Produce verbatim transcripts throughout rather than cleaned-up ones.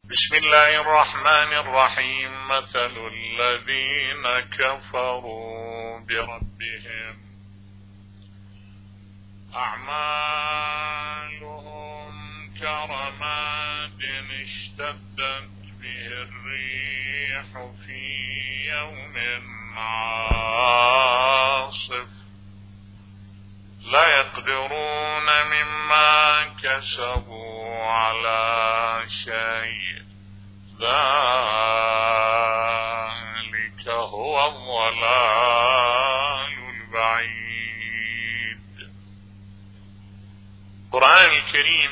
بسم الله الرحمن الرحيم. مثل الذين كفروا بربهم أعمالهم كرماد اشتدت به الريح في يوم عاصف لا يقدرون مما كسبوا على شيء ذلك هو الضلال البعيد. القرآن الكريم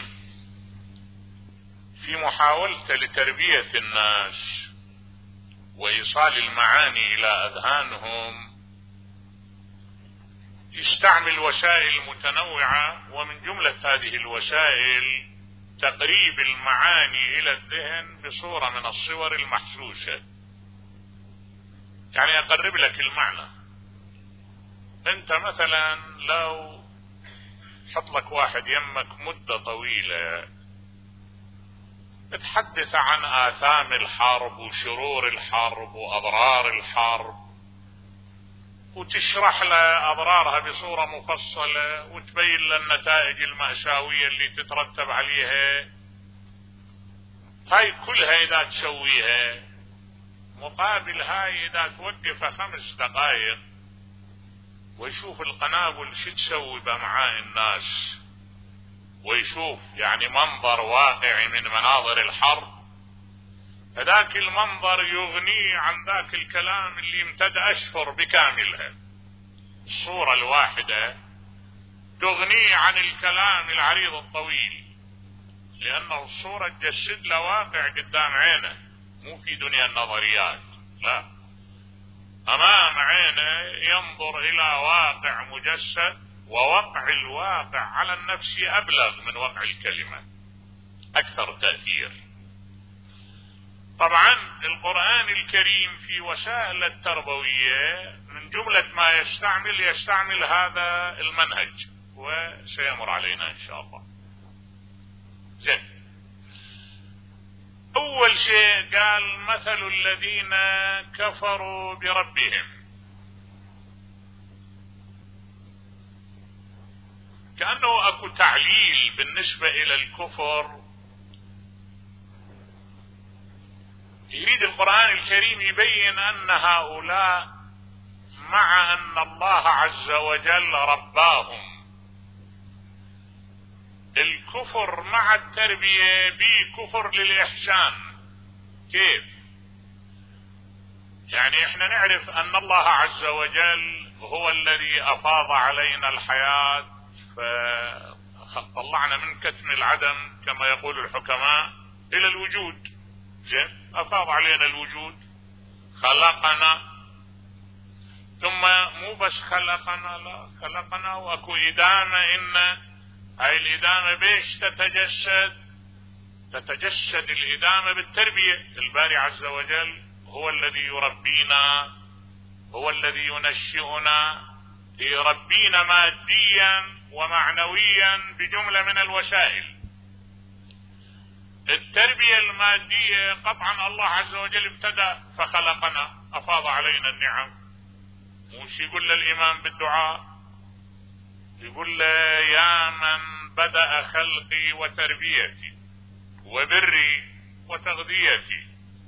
في محاولته لتربية الناس وإيصال المعاني إلى أذهانهم يستعمل وسائل متنوعة، ومن جملة هذه الوسائل تقريب المعاني إلى الذهن بصورة من الصور المحسوسة. يعني أقرب لك المعنى. أنت مثلا لو حط لك واحد يمك مدة طويلة تحدث عن آثام الحرب وشرور الحرب وأضرار الحرب، وتشرح له أضرارها بصورة مفصلة وتبين له النتائج المأساوية اللي تترتب عليها، هاي كلها إذا تسويها مقابل هاي إذا توقف خمس دقائق ويشوف القنابل شو تسوي بأمعاء الناس، ويشوف يعني منظر واقعي من مناظر الحرب، فذاك المنظر يغني عن ذاك الكلام اللي يمتد أشهر بكاملها. الصورة الواحدة تغني عن الكلام العريض الطويل، لأنه الصورة تجسد له واقع قدام عينه، مو في دنيا النظريات، لا، أمام عينه ينظر إلى واقع مجسد، ووقع الواقع على النفس أبلغ من وقع الكلمة، أكثر تأثير. طبعا القرآن الكريم في وسائل التربوية من جملة ما يستعمل يستعمل هذا المنهج، وسيمر علينا إن شاء الله. زين، أول شيء قال مثل الذين كفروا بربهم، كأنه أكو تعليل بالنسبة إلى الكفر. يريد القرآن الكريم يبين أن هؤلاء مع أن الله عز وجل رباهم، الكفر مع التربية بي كفر للإحسان. كيف؟ يعني احنا نعرف أن الله عز وجل هو الذي أفاض علينا الحياة، فطلعنا من كتم العدم كما يقول الحكماء إلى الوجود. زين، أفاض علينا الوجود، خلقنا، ثم مو بس خلقنا، لا، خلقنا وأكو إدامة. إن هاي الإدامة بيش تتجسد؟ تتجسد الإدامة بالتربية. الباري عز وجل هو الذي يربينا، هو الذي ينشئنا، يربينا ماديا ومعنويا بجملة من الوسائل. التربية المادية قطعا الله عز وجل ابتدأ فخلقنا، أفاض علينا النعم. مش يقول للإمام بالدعاء، يقول له يا من بدأ خلقي وتربيتي وبري وتغذيتي.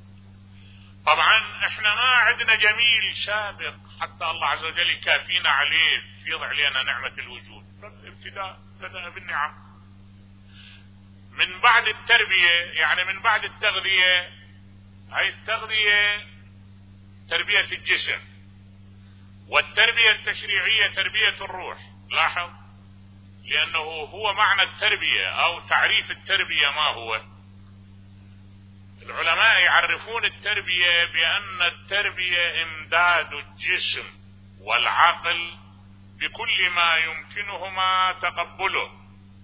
طبعا احنا ما عندنا جميل سابق حتى الله عز وجل يكافينا عليه يفيض علينا نعمة الوجود. ابتداء بدأ بالنعم. من بعد التربية يعني من بعد التغذية، هاي التغذية تربية الجسم، والتربية التشريعية تربية الروح. لاحظ، لأنه هو معنى التربية أو تعريف التربية ما هو. العلماء يعرفون التربية بأن التربية إمداد الجسم والعقل بكل ما يمكنهما تقبله.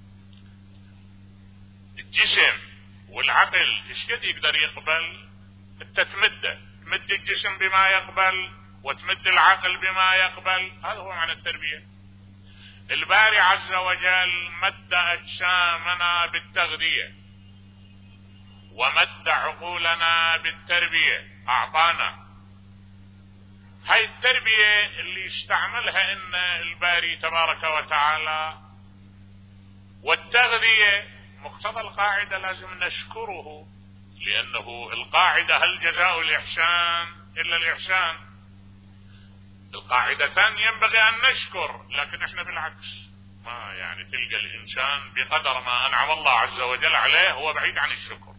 الجسم والعقل ايش قد يقدر يقبل؟ انت تمده، تمد الجسم بما يقبل وتمد العقل بما يقبل. هذا هو معنى التربية. الباري عز وجل مد أجسامنا بالتغذية، ومد عقولنا بالتربية، أعطانا هاي التربية اللي استعملها إن الباري تبارك وتعالى. والتغذية مقتضى القاعدة لازم نشكره، لأنه القاعدة هل جزاء الإحسان إلا الإحسان. القاعدتان ينبغي أن نشكر، لكن إحنا بالعكس، ما يعني تلقى الإنسان بقدر ما أنعم الله عز وجل عليه هو بعيد عن الشكر.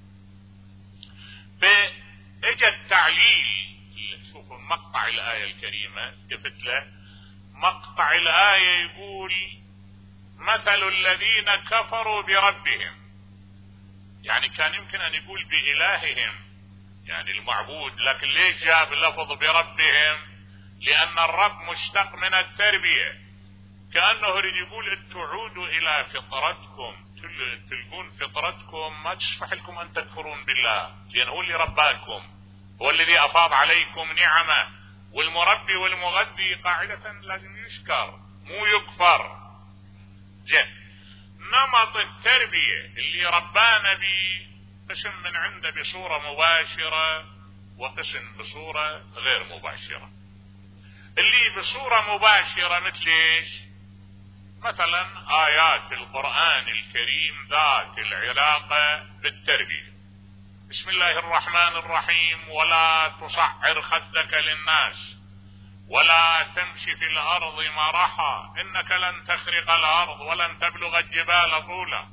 فإجا التعليل، شوفوا مقطع الآية الكريمة قلت له، مقطع الآية يقول مثل الذين كفروا بربهم، يعني كان يمكن أن يقول بإلههم يعني المعبود، لكن ليش جاب لفظ بربهم؟ لأن الرب مشتق من التربية، كأنه يريد يقول تعودوا إلى فطرتكم، تلقون فطرتكم ما تسمح لكم أن تكفرون بالله، لأنه هو اللي رباكم، هو الذي أفاض عليكم نعمه. والمربي والمغذي قاعدة لازم يشكر مو يكفر. جه نمط التربية اللي ربانا به قسم من عنده بصورة مباشرة وقسم بصورة غير مباشرة. اللي بصورة مباشرة مثل ايش؟ مثلا آيات القرآن الكريم ذات العلاقة بالتربية. بسم الله الرحمن الرحيم ولا تصعر خدك للناس ولا تمشي في الأرض مرحا إنك لن تخرق الأرض ولن تبلغ الجبال طولا.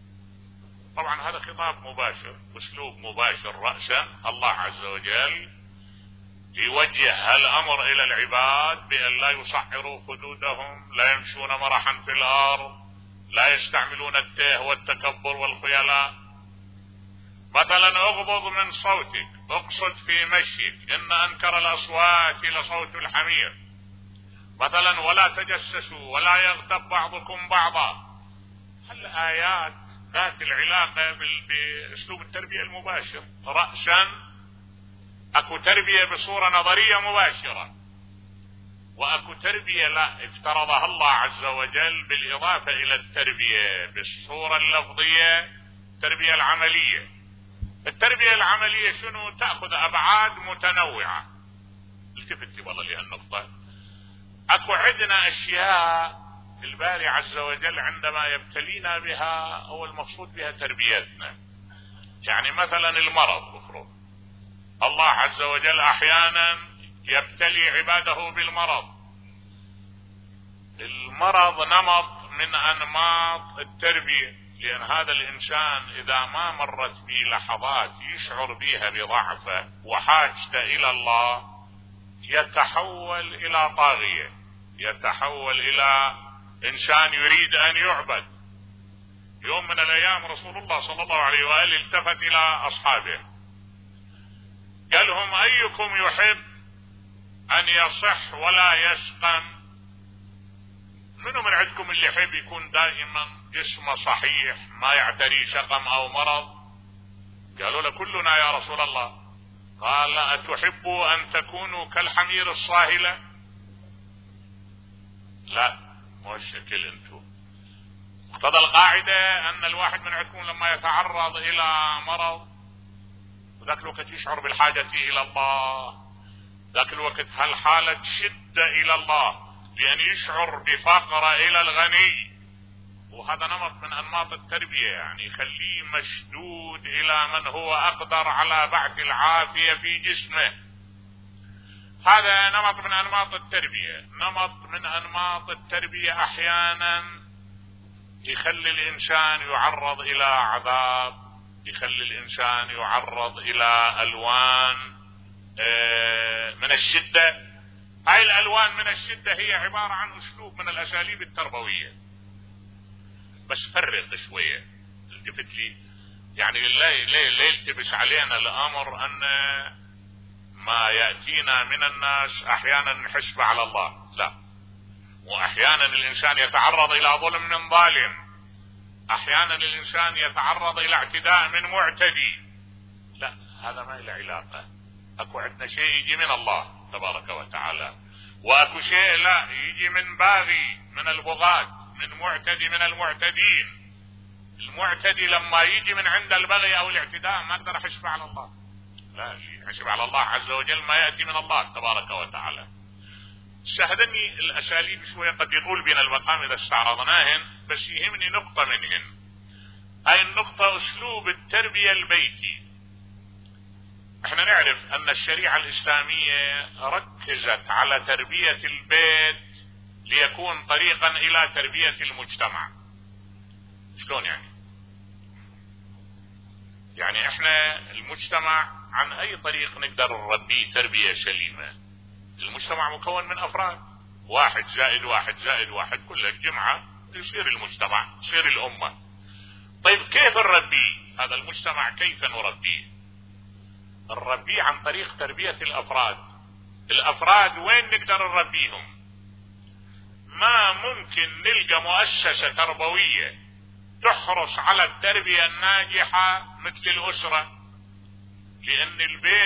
طبعا هذا خطاب مباشر، أسلوب مباشر رأسا. الله عز وجل يوجه الأمر إلى العباد بأن لا يصعروا خدودهم، لا يمشون مرحا في الأرض، لا يستعملون التيه والتكبر والخيلاء. مثلا اغضض من صوتك، اقصد في مشيك، إن أنكر الأصوات لصوت الحمير. مثلا ولا تجسسوا ولا يغتب بعضكم بعضا. هالآيات ذات العلاقة بأسلوب التربية المباشر رأسا. اكو تربية بصورة نظرية مباشرة، واكو تربية لا افترضها الله عز وجل بالإضافة إلى التربية بالصورة اللفظية، التربية العملية. التربية العملية شنو؟ تأخذ أبعاد متنوعة. التفتي والله لهالنقطة. اكو عندنا أشياء الباري عز وجل عندما يبتلينا بها هو المقصود بها تربيتنا. يعني مثلا المرض، افرض الله عز وجل أحيانا يبتلي عباده بالمرض. المرض نمط من أنماط التربية، لأن هذا الإنسان إذا ما مرت به لحظات يشعر بها بضعفه وحاجته إلى الله يتحول إلى طاغية، يتحول إلى إنسان يريد أن يعبد. يوم من الأيام رسول الله صلى الله عليه وآله التفت إلى أصحابه قال لهم أيكم يحب أن يصح ولا يسقم؟ منو من عندكم اللي يحب يكون دائما جسمه صحيح ما يعتري سقم أو مرض؟ قالوا له كلنا يا رسول الله. قال أتحبوا أن تكونوا كالحمير الصاهلة؟ لا، مو الشكل انتم. مقتضى القاعدة أن الواحد من عندكم لما يتعرض إلى مرض وذاك الوقت يشعر بالحاجة إلى الله، ذاك الوقت هالحالة شدة إلى الله لأن يشعر بفقر إلى الغني. وهذا نمط من أنماط التربية، يعني يخليه مشدود إلى من هو أقدر على بعث العافية في جسمه. هذا نمط من أنماط التربية. نمط من أنماط التربية أحيانا يخلي الإنسان يعرض إلى عذاب، يخلي الإنسان يعرض إلى ألوان من الشدة. هاي الألوان من الشدة هي عبارة عن أسلوب من الأساليب التربوية. بس فرق شوية، التفت لي، يعني ليه ليه يلتبس علينا الأمر أن ما يأتينا من الناس أحيانا نحسب على الله، لا. وأحيانا الإنسان يتعرض إلى ظلم من ظالم، أحيانا الإنسان يتعرض إلى اعتداء من معتدي، لا، هذا ما له علاقة. أكو عندنا شيء يجي من الله تبارك وتعالى، وأكو شيء لا يجي من باغي من البغاة، من معتدي من المعتدين. المعتدي لما يجي من عند البغي او الاعتداء ما اقدر احسب على الله، لا، يحسب على الله عز وجل ما يأتي من الله تبارك وتعالى. شاهدني الاساليب شوية قد يطول بنا المقام اذا استعرضناهن، بس يهمني نقطة منهن. هاي النقطة اسلوب التربية البيتي. احنا نعرف ان الشريعة الاسلامية ركزت على تربية البيت ليكون طريقا الى تربية المجتمع. شلون يعني؟ يعني احنا المجتمع عن اي طريق نقدر نربيه تربية سليمة؟ المجتمع مكون من افراد، واحد زائد واحد زائد واحد كل الجمعة يصير المجتمع، يصير الامة. طيب كيف نربيه هذا المجتمع؟ كيف نربيه؟ نربيه عن طريق تربية الافراد. الافراد وين نقدر نربيهم؟ ما ممكن نلقى مؤسسة تربوية تحرص على التربية الناجحة مثل الاسرة، لان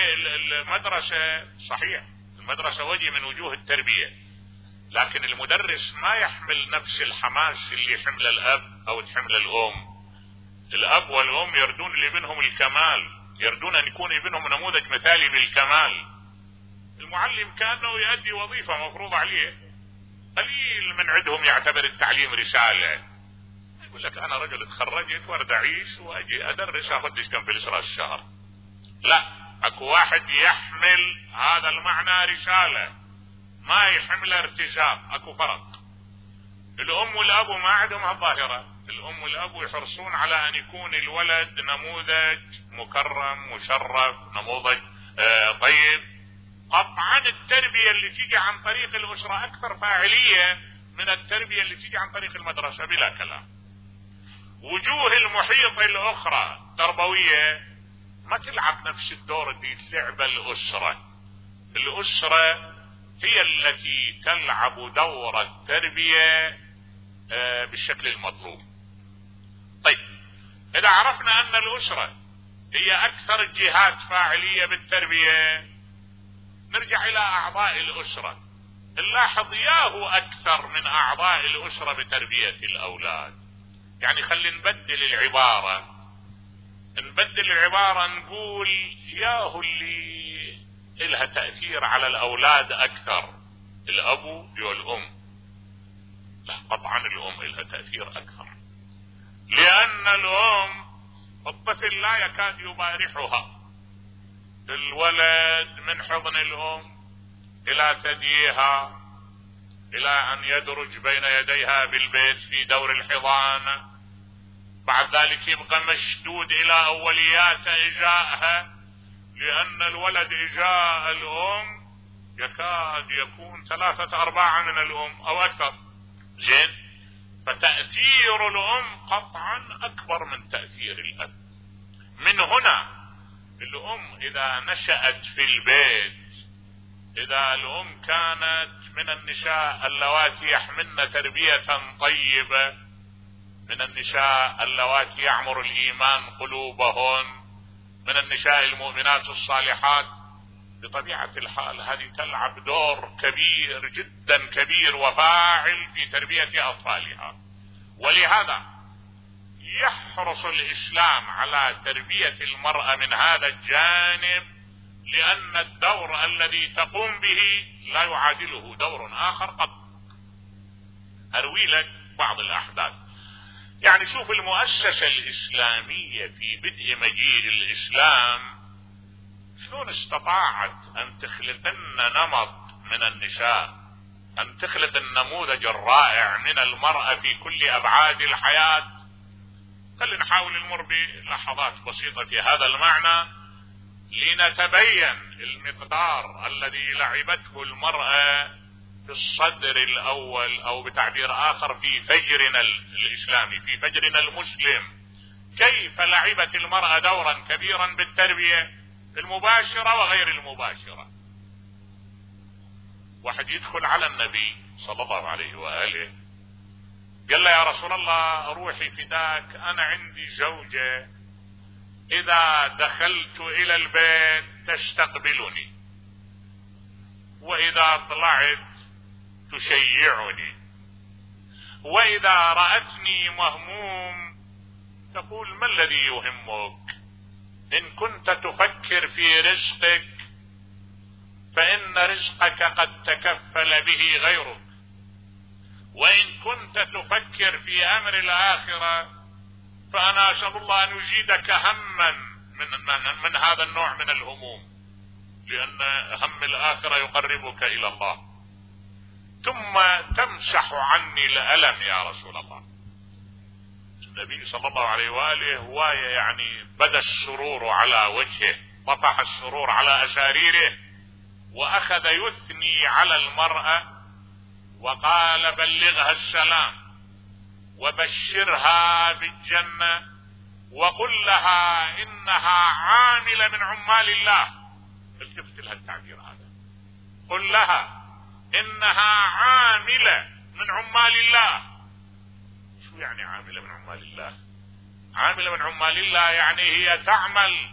المدرسة صحيح المدرسة وجه من وجوه التربية، لكن المدرس ما يحمل نفس الحماس اللي يحمل الاب او تحمل الام. الاب والام يردون لابنهم الكمال، يردون ان يكون ابنهم نموذج مثالي بالكمال. المعلم كانه يؤدي وظيفة مفروض عليه، قليل من عندهم يعتبر التعليم رسالة. يقول لك انا رجل اتخرجت وارد اعيش واجي ادرس اخذ كم فلس راس الشهر. لا، اكو واحد يحمل هذا المعنى رسالة، ما يحمل ارتزاق. اكو فرق. الام والاب ما عندهم هالظاهرة. الام والاب يحرصون على ان يكون الولد نموذج مكرم مشرف، نموذج آه طيب. قطعا التربية اللي تيجي عن طريق الاسرة اكثر فاعلية من التربية اللي تيجي عن طريق المدرسة بلا كلام. وجوه المحيط الاخرى تربوية ما تلعب نفس الدور اللي تلعب الاسرة. الاسرة هي التي تلعب دور التربية آه بالشكل المطلوب. طيب اذا عرفنا ان الاسرة هي اكثر الجهات فاعلية بالتربية، نرجع الى اعضاء الاسرة. نلاحظ ياهو اكثر من اعضاء الاسرة بتربية الاولاد. يعني خلي نبدل العبارة، نبدل العبارة نقول ياهو اللي إلها تأثير على الاولاد اكثر، الابو والام. لا، قطعا الام إلها تأثير اكثر، لان الام الطفل لا يكاد يبارحها. الولد من حضن الام الى ثديها الى ان يدرج بين يديها بالبيت في دور الحضانة، بعد ذلك يبقى مشدود الى اوليات اجاءها، لان الولد اجاء الام يكاد يكون ثلاثة ارباع من الام او اكثر. زين، فتأثير الام قطعا اكبر من تأثير الاب. من هنا الام اذا نشأت في البيت، اذا الام كانت من النساء اللواتي يحملن تربية طيبة، من النساء اللواتي يعمر الايمان قلوبهن، من النساء المؤمنات الصالحات، بطبيعة الحال هذه تلعب دور كبير جدا كبير وفاعل في تربية اطفالها. ولهذا يحرص الاسلام على تربية المرأة من هذا الجانب، لان الدور الذي تقوم به لا يعادله دور اخر قط. اروي لك بعض الاحداث. يعني شوف المؤسسة الاسلامية في بدء مجيء الاسلام شلون استطاعت ان تخلق لنا نمط من النساء، ان تخلق النموذج الرائع من المرأة في كل ابعاد الحياة. خلينا نحاول نمر بلحظات بسيطة في هذا المعنى لنتبين المقدار الذي لعبته المرأة في الصدر الاول، او بتعبير اخر في فجرنا الاسلامي، في فجرنا المسلم. كيف لعبت المرأة دورا كبيرا بالتربية المباشرة وغير المباشرة. واحد يدخل على النبي صلى الله عليه وآله قال له يا رسول الله روحي فداك، انا عندي زوجة اذا دخلت الى البيت تستقبلني، واذا طلعت تشيعني، واذا رأتني مهموم تقول ما الذي يهمك؟ إن كنت تفكر في رزقك فإن رزقك قد تكفل به غيرك، وإن كنت تفكر في أمر الآخرة فأنا أسأل الله أن يزيدك هما من, من, من هذا النوع من الهموم، لأن هم الآخرة يقربك إلى الله. ثم تمسح عني الألم يا رسول الله. النبي صلى الله عليه وآله هواية يعني بدا السرور على وجهه، طفح السرور على أساريره، وأخذ يثني على المرأة وقال بلغها السلام وبشرها بالجنة وقل لها إنها عاملة من عمال الله. التفت لها التعبير هذا، قل لها إنها عاملة من عمال الله. شو يعني عاملة من عمال الله؟ عاملة من عمال الله يعني هي تعمل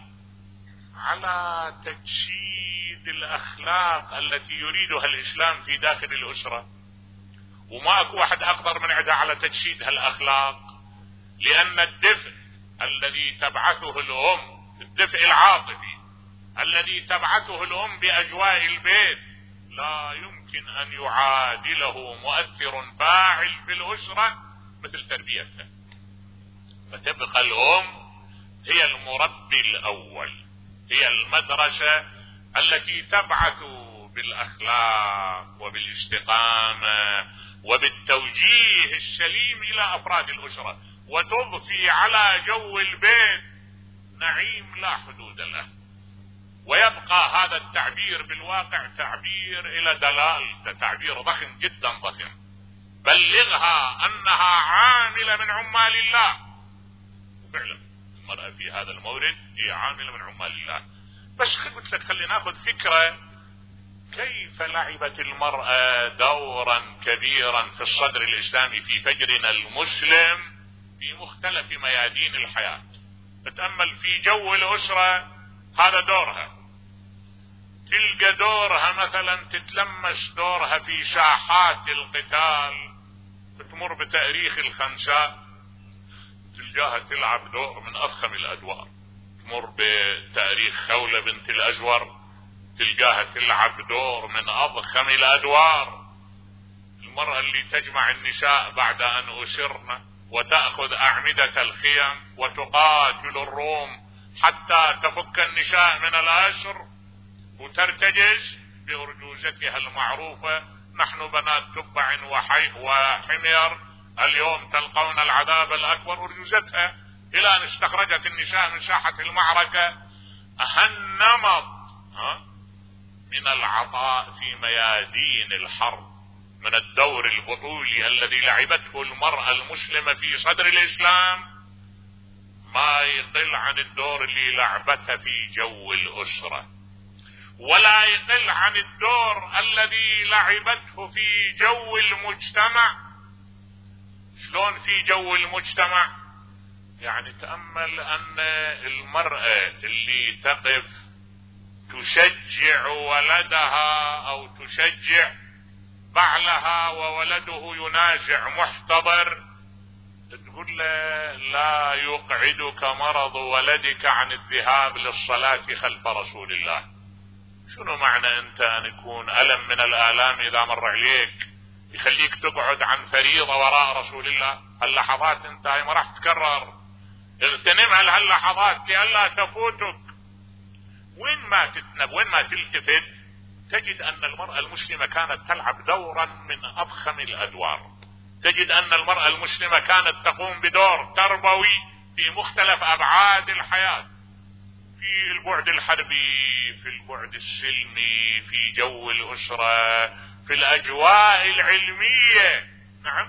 على تجسيد الأخلاق التي يريدها الإسلام في داخل الأسرة، وما أكو واحد أقدر من عندها على تجسيد هالأخلاق، لأن الدفء الذي تبعثه الأم، الدفء العاطفي الذي تبعثه الأم بأجواء البيت لا يمكن أن يعادله مؤثر فاعل في الأسرة مثل تربيتها. فتبقى الأم هي المربي الأول، هي المدرسة التي تبعث بالأخلاق وبالاستقامة وبالتوجيه السليم إلى أفراد الأسرة، وتضفي على جو البيت نعيم لا حدود له. ويبقى هذا التعبير بالواقع تعبير إلى دلال، تعبير ضخم جدا ضخم. بلغها أنها عاملة من عمال الله. فعلا المرأة في هذا المورد هي عاملة من عمال الله. بس قلت لك خلينا ناخذ فكرة كيف لعبت المرأة دورا كبيرا في الصدر الإسلامي في فجرنا المسلم في مختلف ميادين الحياة. تتأمل في جو الأسرة، هذا دورها. تلقى دورها مثلا تتلمس دورها في ساحات القتال، بتمر بتاريخ الخنساء تلقاها تلعب دور من أضخم الأدوار. تمر بتاريخ خولة بنت الأزور تلقاها تلعب دور من أضخم الأدوار. المرأة اللي تجمع النساء بعد أن أسرن وتأخذ أعمدة الخيم وتقاتل الروم حتى تفك النساء من الأسر وترتجز بأرجوزتها المعروفة: نحن بنات تبع وحمير اليوم تلقون العذاب الأكبر. أرجوزتها إلى أن استخرجت النساء من ساحة المعركة. هالنمط من العطاء في ميادين الحرب، من الدور البطولي الذي لعبته المرأة المسلمة في صدر الإسلام، ما يقل عن الدور اللي لعبته في جو الأسرة، ولا يقل عن الدور الذي لعبته في جو المجتمع. شلون في جو المجتمع؟ يعني تأمل أن المرأة اللي تقف تشجع ولدها أو تشجع بعلها وولده ينازع محتضر، تقول له: لا يقعدك مرض ولدك عن الذهاب للصلاة خلف رسول الله. شنو معنى انت ان يكون ألم من الآلام اذا مر عليك يخليك تقعد عن فريضة وراء رسول الله؟ هاللحظات انت هاي ما راح تكرر، اغتنمها لهاللحظات لئلا تفوتك. وين ما تتنب وين ما تلتفت تجد ان المرأة المسلمة كانت تلعب دورا من اضخم الادوار. تجد ان المرأة المسلمة كانت تقوم بدور تربوي في مختلف ابعاد الحياة، في البعد الحربي، في البعد السلمي، في جو الأسرة، في الأجواء العلمية. نعم،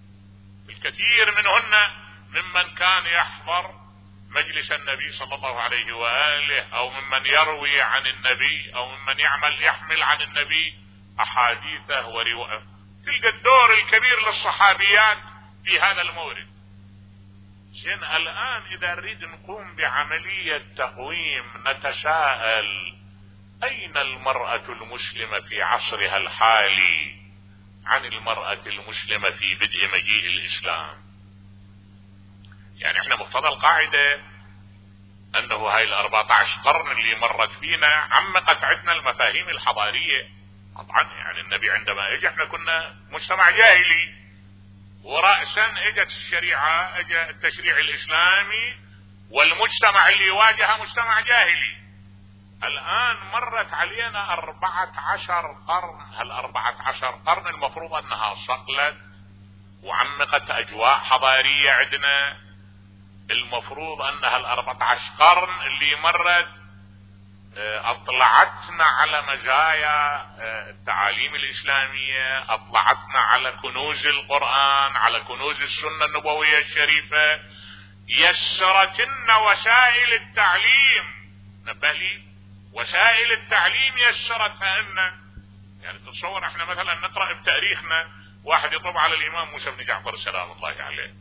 الكثير منهن ممن كان يحضر مجلس النبي صلى الله عليه وآله، أو ممن يروي عن النبي، أو ممن يعمل يحمل عن النبي أحاديثه ورواية. تلقى الدور الكبير للصحابيات في هذا المورد. زين، الآن إذا نريد نقوم بعملية تقويم نتساءل: أين المرأة المسلمة في عصرها الحالي عن المرأة المسلمة في بدء مجيء الإسلام؟ يعني احنا مقتضى القاعدة انه هاي الاربعة عشر قرن اللي مرت فينا عمقت عندنا المفاهيم الحضارية. طبعا يعني النبي عندما اجى احنا كنا مجتمع جاهلي، ورأسا اجت الشريعة، اجى التشريع الاسلامي، والمجتمع اللي يواجهه مجتمع جاهلي. الان مرت علينا اربعة عشر قرن، هالاربعة عشر قرن المفروض انها صقلت وعمقت اجواء حضارية عندنا. المفروض انها الاربعة عشر قرن اللي مرت اطلعتنا على مزايا التعاليم الاسلامية، اطلعتنا على كنوز القرآن، على كنوز السنة النبوية الشريفة، يسرت لنا وسائل التعليم. نبه لي، وسائل التعليم يسرتها لنا. يعني تصور احنا مثلا نقرأ بتاريخنا، واحد يطب على الامام موسى بن جعفر سلام الله عليه،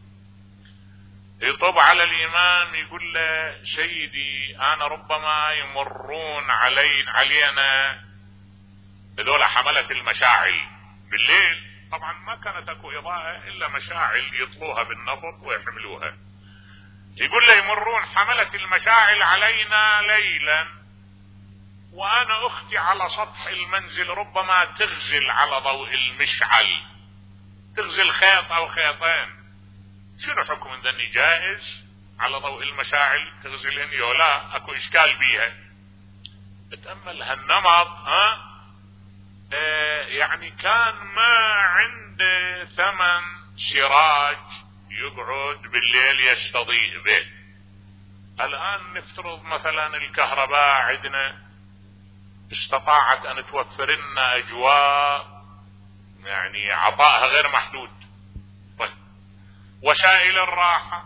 يطب على الامام يقول له سيدي انا ربما يمرون علي علينا هذول حملة المشاعل بالليل. طبعا ما كانت اكو اضاءة الا مشاعل يطلوها بالنفط ويحملوها. يقول له يمرون حملة المشاعل علينا ليلا، وانا اختي على سطح المنزل ربما تغزل على ضوء المشعل، تغزل خيط او خيطين. شنو حكم ذني؟ جائز على ضوء المشاعل تغزلين يولا اكو اشكال بيها؟ اتأمل هالنمط. ها اه يعني كان ما عنده ثمن سراج يقعد بالليل يستضيء به. الان نفترض مثلا الكهرباء عندنا استطاعت ان توفر لنا اجواء يعني عطائها غير محدود. طيب وسائل الراحة،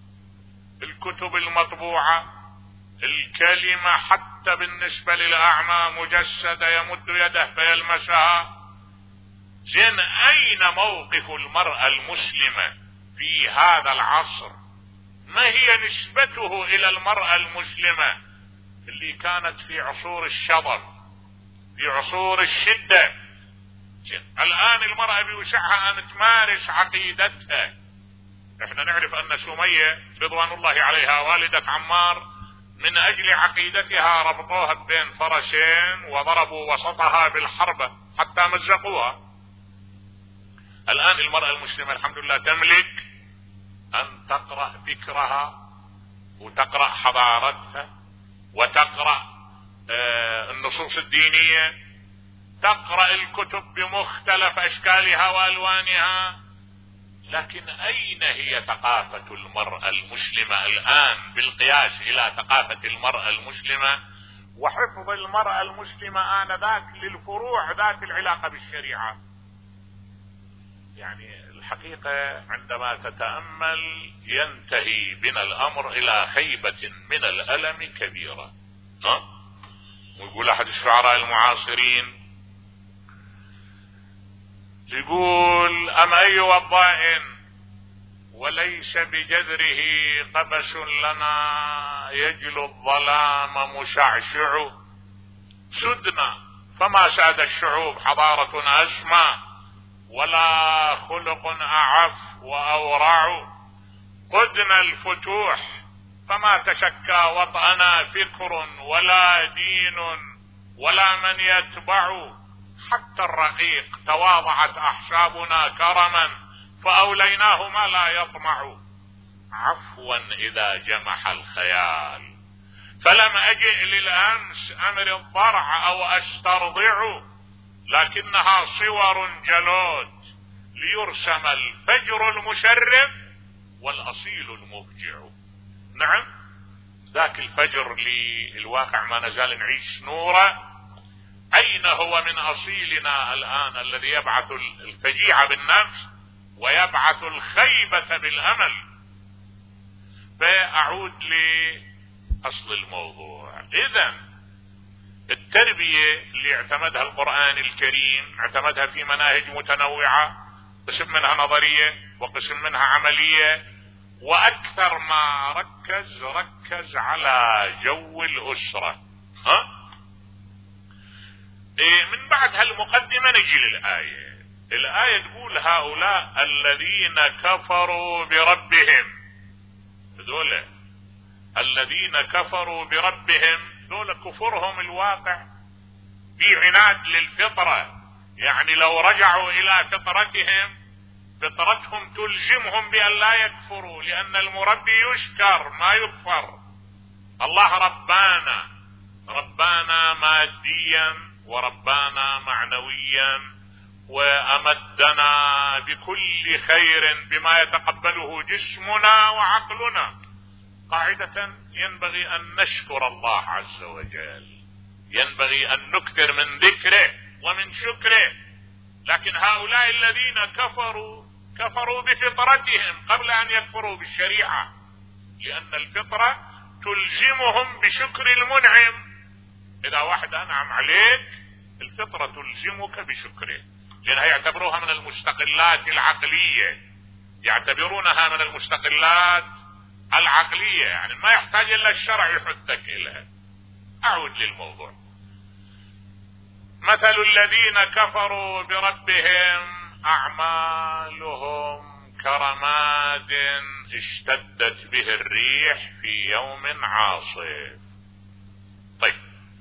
الكتب المطبوعة، الكلمة حتى بالنسبة للأعمى مجسدة يمد يده فيلمسها. زين أين موقف المرأة المسلمة في هذا العصر؟ ما هي نسبته إلى المرأة المسلمة اللي كانت في عصور الشظر، في عصور الشدة؟ الآن المرأة بوسعها أن تمارس عقيدتها. احنا نعرف أن سمية رضوان الله عليها والدة عمار من أجل عقيدتها ربطوها بين فرسين وضربوا وسطها بالحربة حتى مزقوها. الآن المرأة المسلمة الحمد لله تملك أن تقرأ فكرها وتقرأ حضارتها وتقرأ آه النصوص الدينية، تقرأ الكتب بمختلف أشكالها وألوانها. لكن أين هي ثقافة المرأة المسلمة الآن بالقياس إلى ثقافة المرأة المسلمة وحفظ المرأة المسلمة آنذاك للفروع ذات العلاقة بالشريعة؟ يعني الحقيقة عندما تتأمل ينتهي بنا الأمر إلى خيبة من الألم كبيرة. ها؟ ويقول أحد الشعراء المعاصرين، يقول أم أي وضاء وليس بجذره قبس لنا يجلو الظلام مشعشع، سدنا فما ساد الشعوب حضارة أسمى ولا خلق أعف وأورع، قدنا الفتوح فما تشكى وطأنا فكر ولا دين ولا من يتبع، حتى الرقيق تواضعت أحسابنا كرما فأوليناه ما لا يطمع، عفوا إذا جمح الخيال فلم أجئ للأمس أمر الضرع أو أسترضع، لكنها صور جلود ليرسم الفجر المشرف والأصيل المبجع. نعم ذاك الفجر للواقع ما نزال نعيش نوره. أين هو من أصيلنا الآن الذي يبعث الفجيعة بالنفس ويبعث الخيبة بالأمل؟ فأعود لأصل الموضوع. إذن التربية اللي اعتمدها القرآن الكريم اعتمدها في مناهج متنوعة، قسم منها نظرية وقسم منها عملية، وأكثر ما ركز ركز على جو الأسرة. ها؟ إيه من بعد هالمقدمة نجي للآية. الآية تقول هؤلاء الذين كفروا بربهم ذولا الذين كفروا بربهم، ذولا كفرهم الواقع في عناد للفطرة. يعني لو رجعوا الى فطرتهم، فطرتهم تلزمهم بأن لا يكفروا، لأن المربي يشكر ما يكفر. الله ربانا، ربانا ماديا وربانا معنويا، وأمدنا بكل خير بما يتقبله جسمنا وعقلنا. قاعدة ينبغي أن نشكر الله عز وجل، ينبغي أن نكثر من ذكره ومن شكره. لكن هؤلاء الذين كفروا كفروا بفطرتهم قبل أن يكفروا بالشريعة، لأن الفطرة تلزمهم بشكر المنعم. إذا واحد أنعم عليك الفطرة تلزمك بشكره، لأنها يعتبروها من المستقلات العقلية، يعتبرونها من المستقلات العقلية، يعني ما يحتاج إلا الشرع يحثك إليها. أعود للموضوع. مثل الذين كفروا بربهم أعمالهم كرماد اشتدت به الريح في يوم عاصف. طيب،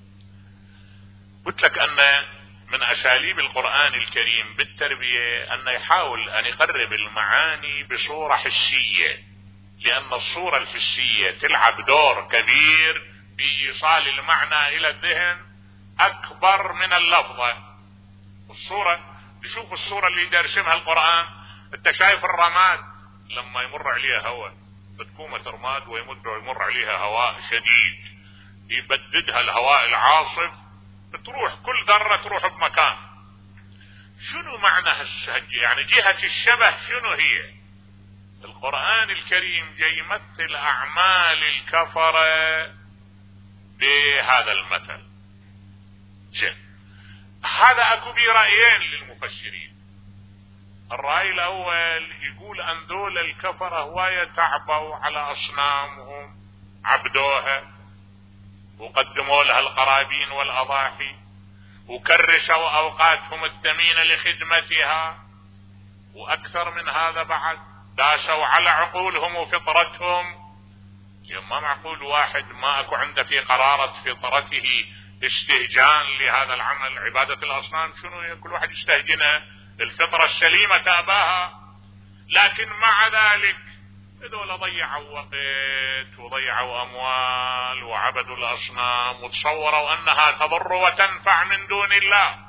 قلت لك أن من أساليب القرآن الكريم بالتربية أن يحاول أن يقرب المعاني بصورة حسية، لأن الصورة الحسية تلعب دور كبير في إيصال المعنى إلى الذهن أكبر من اللفظة. الصورة، تشوف الصورة اللي يرسمها القرآن، انت شايف الرماد لما يمر عليها هواء، بتكومة رماد ويمر يمر عليها هواء شديد يبددها الهواء العاصف، بتروح كل ذرة تروح بمكان. شنو معنى هالشهج؟ يعني جهة الشبه شنو هي؟ القرآن الكريم جاي يمثل أعمال الكفرة بهذا المثل. شن. هذا اكو بي رأيين للمفسرين. الرأي الاول يقول ان ذول الكفرة هواية تعبوا على اصنامهم، عبدوها وقدموا لها القرابين والاضاحي، وكرسوا اوقاتهم الثمينة لخدمتها، واكثر من هذا بعد داسوا على عقولهم وفطرتهم. ما معقول واحد ما اكو عنده في قرارة فطرته استهجان لهذا العمل عبادة الأصنام. شنو كل واحد يستهجنها، الفطرة السليمة تاباها. لكن مع ذلك هذول ضيعوا وقت وضيعوا أموال وعبدوا الأصنام، وتصوروا أنها تضر وتنفع من دون الله،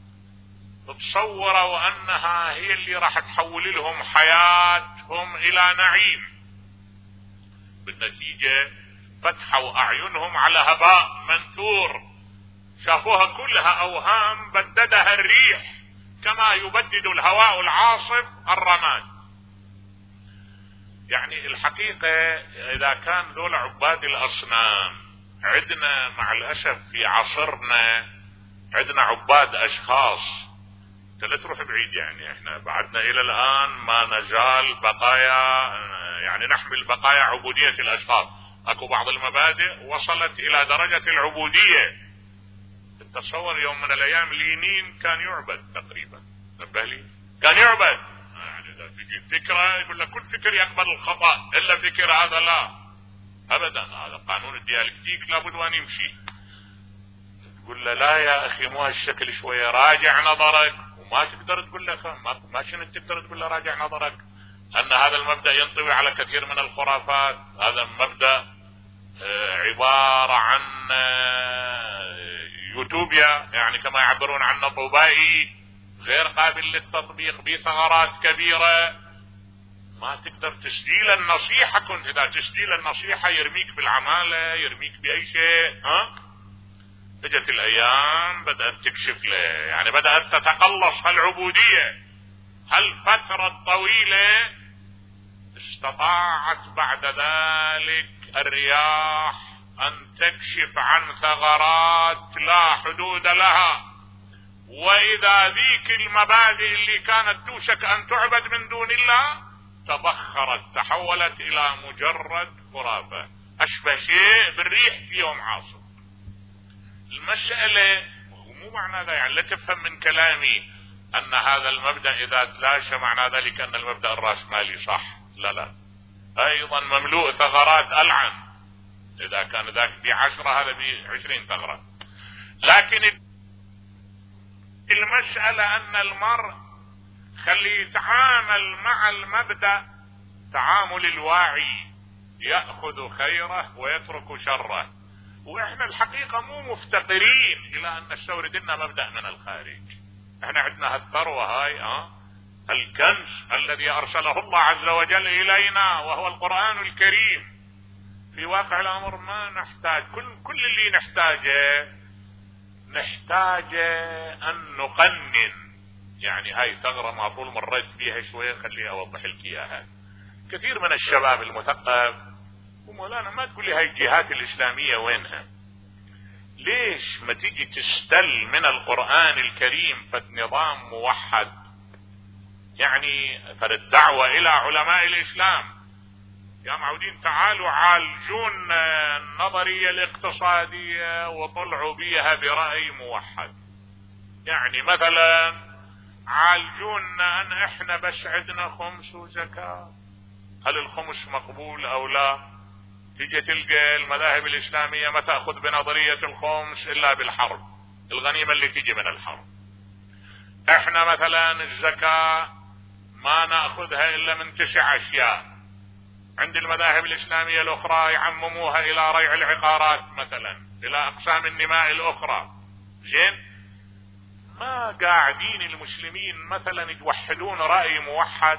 تصوروا أنها هي اللي راح تحول لهم حياتهم إلى نعيم. بالنتيجة فتحوا أعينهم على هباء منثور، شافوها كلها أوهام بددها الريح كما يبدد الهواء العاصف الرماد. يعني الحقيقة إذا كان ذول عباد الأصنام، عندنا مع الأسف في عصرنا عندنا عباد أشخاص، لا تروح بعيد، يعني احنا بعدنا إلى الآن ما نزال بقايا، يعني نحمل بقايا عبودية الأشخاص. أكو بعض المبادئ وصلت إلى درجة العبودية. تصور يوم من الايام لينين كان يعبد تقريبا، نبه لي كان يعبد. يعني اذا تجي فكره يقول لك كل فكر يقبل الخطا الا فكر هذا لا ابدا، هذا قانون الديالكتيك لابد وان يمشي. تقول له لا يا اخي مو هالشكل، شويه راجع نظرك، وما تقدر تقول له ما, ما شنو تقدر تقول له راجع نظرك، ان هذا المبدا ينطوي على كثير من الخرافات. هذا مبدا عباره عن يوتوبيا، يعني كما يعبرون عنه طوبائي، غير قابل للتطبيق، بثغرات كبيرة. ما تقدر تسديل النصيحة، كنت إذا تسديل النصيحة يرميك بالعمالة، يرميك بأي شيء. ها اجت الأيام بدأت تكشف له، يعني بدأت تتقلص هالعبودية. هالفترة الطويلة استطاعت بعد ذلك الرياح أن تكشف عن ثغرات لا حدود لها، وإذا ذيك المبادئ اللي كانت توشك أن تعبد من دون الله تبخرت، تحولت إلى مجرد خرافة، أشبه شيء بالريح في يوم عاصف. المسألة مو معنى ذا، يعني لا تفهم من كلامي أن هذا المبدأ إذا تلاشى معنى ذلك أن المبدأ الرأسمالي صح، لا لا، ايضا مملوء ثغرات العن، اذا كان ذاك بعشرة هذا بعشرين ثغرة. لكن المسألة ان المرء خليه يتعامل مع المبدأ تعامل الواعي، يأخذ خيره ويترك شره. واحنا الحقيقة مو مفتقرين الى ان نستورد لنا مبدأ من الخارج. احنا عندنا هالثروة هاي، اه الكنز الذي ارسله الله عز وجل الينا وهو القرآن الكريم. في واقع الامر ما نحتاج، كل كل اللي نحتاجه نحتاج ان نقنن. يعني هاي ثغرة ما طول مريت فيها شوية، خليني اوضح لك اياها. كثير من الشباب المثقف ومولانا ما تقول لي هاي الجهات الاسلامية وينها؟ ليش ما تيجي تستل من القرآن الكريم فنظام موحد؟ يعني فالدعوة الى علماء الاسلام يا معودين تعالوا عالجون النظرية الاقتصادية وطلعوا بيها برأي موحد. يعني مثلا عالجونا ان احنا بس عندنا خمس وزكاة، هل الخمس مقبول او لا؟ تيجي تلقى المذاهب الاسلامية ما تأخذ بنظرية الخمس الا بالحرب، الغنيمة اللي تيجي من الحرب. احنا مثلا الزكاة ما نأخذها الا من تسع اشياء، عند المذاهب الاسلامية الاخرى يعمموها الى ريع العقارات مثلا، الى اقسام النماء الاخرى. زين، ما قاعدين المسلمين مثلا يوحدون رأي موحد؟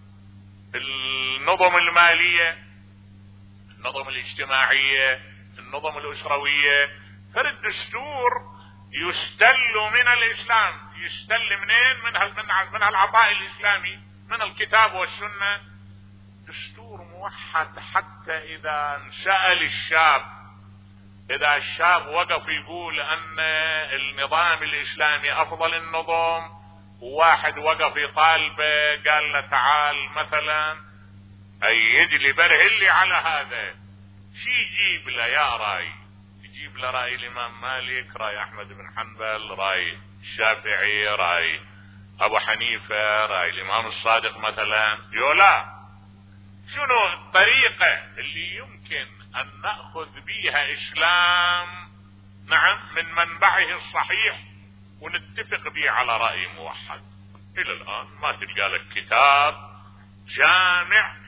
النظم المالية، النظم الاجتماعية، النظم الاسروية، فرد دستور يستل من الاسلام. يستل منين؟ من من العطاء الاسلامي، من الكتاب والسنة. دستور موحد حتى اذا انسأل الشاب، اذا الشاب وقف يقول ان النظام الاسلامي افضل النظم، وواحد وقف يطالبه قال له تعال مثلا ايد لي برهن لي على هذا، شي يجيب له يا راي؟ يجيب له راي الامام مالك، راي احمد بن حنبل، راي الشافعي، راي ابو حنيفة، راي الامام الصادق مثلا. يولا شنو الطريقة اللي يمكن ان نأخذ بيها اسلام نعم من منبعه الصحيح ونتفق به على رأي موحد؟ الى الان ما تلقى لك كتاب جامع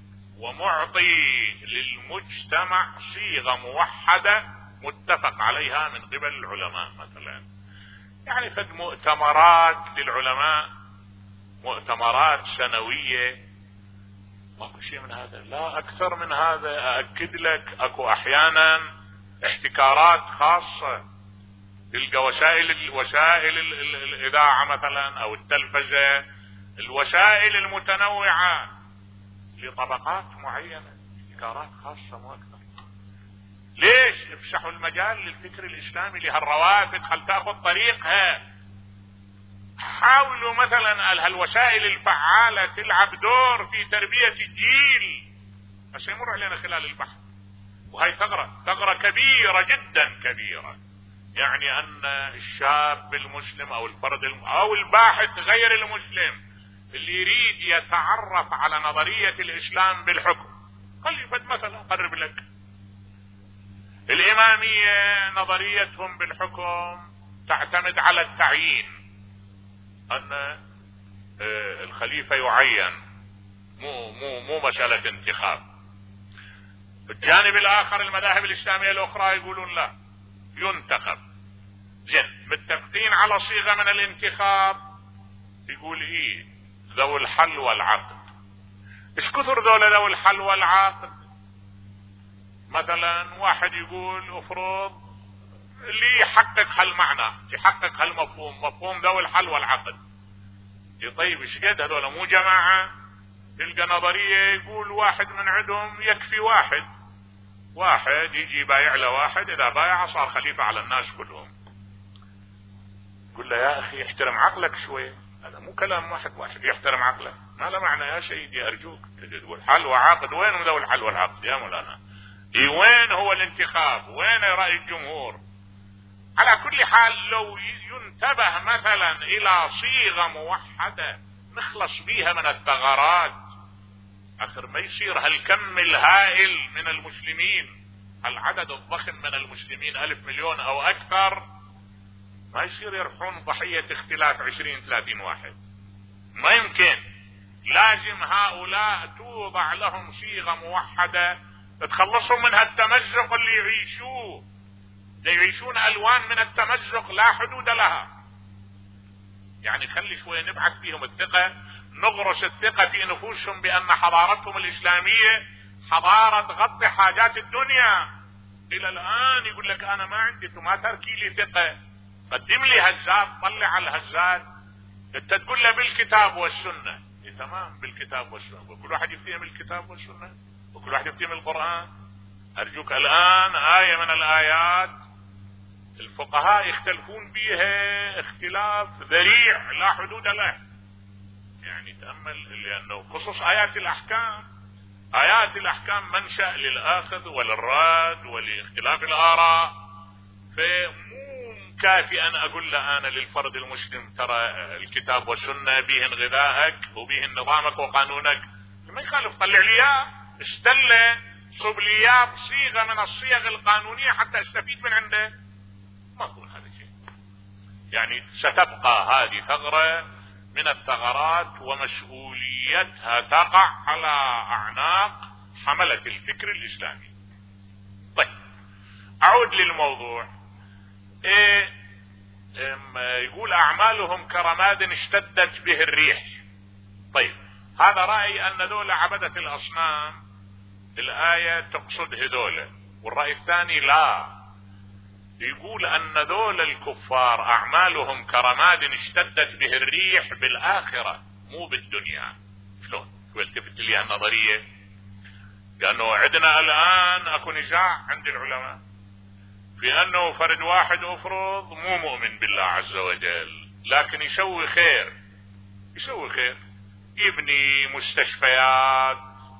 ومعطي للمجتمع صيغة موحدة متفق عليها من قبل العلماء مثلا. يعني فد مؤتمرات للعلماء، مؤتمرات سنوية، ماكو شيء من هذا، لا اكثر من هذا. اأكد لك اكو احيانا احتكارات خاصة، تلقى وسائل وسائل الاذاعة مثلا او التلفزة، الوسائل المتنوعة لطبقات معينة، احتكارات خاصة مو اكثر. ليش افسحوا المجال للفكر الاسلامي لهالروافد خل تاخذ طريقها؟ حاولوا مثلا هالوسائل الفعالة تلعب دور في تربية الجيل. سيمر علينا خلال البحث، وهي ثغرة ثغرة كبيرة جدا كبيرة. يعني ان الشاب المسلم او الفرد الم... او الباحث غير المسلم اللي يريد يتعرف على نظرية الاسلام بالحكم، خلي فد مثلا قرب لك الامامية، نظريتهم بالحكم تعتمد على التعيين، ان الخليفة يعين، مو مو مو مسألة انتخاب. الجانب الاخر المذاهب الاسلامية الاخرى يقولون لا، ينتخب. زين، متفقين على صيغة من الانتخاب، يقول ايه ذو الحل والعقد. ايش كثر ذولا ذو الحل والعقد؟ مثلا واحد يقول افرض اللي يحقق هالمعنى، يحقق هالمفهوم، مفهوم ذوي الحل والعقد. طيب ايش قد هذول مو جماعة؟ تلقى نظرية يقول واحد من عندهم يكفي واحد، واحد يجي بايع له واحد، اذا بايع صار خليفة على الناس كلهم. قل له يا اخي احترم عقلك شوي، هذا مو كلام واحد واحد يحترم عقله، ما له معنى يا سيدي ارجوك. تقول حل وعقد، وين ذوي الحل والعقد يا مولانا؟ اي وين هو الانتخاب؟ وين رأي الجمهور؟ على كل حال لو ينتبه مثلا الى صيغة موحدة نخلص بيها من الثغرات آخر ما يصير هالكم الهائل من المسلمين، العدد الضخم من المسلمين ألف مليون أو أكثر، ما يصير يرحون ضحية اختلاف عشرين ثلاثين واحد. ما يمكن. لازم هؤلاء توضع لهم صيغة موحدة تخلصهم من هالتمزق اللي يعيشوه. يعيشون ألوان من التمزق لا حدود لها. يعني خلي شوية نبعث فيهم الثقة، نغرس الثقة في نفوسهم بأن حضارتهم الإسلامية حضارة تغطي حاجات الدنيا. إلى الآن يقول لك أنا ما عندي، ما تركي لي ثقة، قدم لي هزات، طلع على الهزات، انت تقول له بالكتاب والسنة. إيه تمام، بالكتاب والسنة، وكل واحد يفتهم الكتاب والسنة، وكل واحد يفتهم القرآن. أرجوك الآن آية من الآيات الفقهاء يختلفون بها اختلاف ذريع لا حدود له. يعني تأمل، لأنه خصوص آيات الأحكام، آيات الأحكام منشأ للآخذ وللرد ولاختلاف الآراء. فمو كافي أن أقول له أنا للفرد المسلم ترى الكتاب والسنة بيهن غذائك وبيهن نظامك وقانونك، ما يخالف طلع لي إياه، استله صب لي إياه بصيغة من الصيغ القانونية حتى استفيد من عنده. ما أقول هذا الشيء. يعني ستبقى هذه ثغرة من الثغرات ومسؤوليتها تقع على أعناق حملة الفكر الإسلامي. طيب أعود للموضوع. إيه يقول أعمالهم كرماد اشتدت به الريح. طيب هذا رأي أن ذولا عبدة الأصنام، الآية تقصد هذولا، والرأي الثاني لا، يقول أن ذول الكفار أعمالهم كرماد اشتدت به الريح بالآخرة مو بالدنيا. شلون؟ والتفت لي النظرية، لأنه عندنا الآن أكو نزاع عند العلماء في أنه فرد واحد أفرض مو مؤمن بالله عز وجل لكن يسوي خير، يسوي خير، يبني مستشفيات،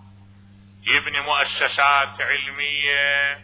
يبني مؤسسات علمية،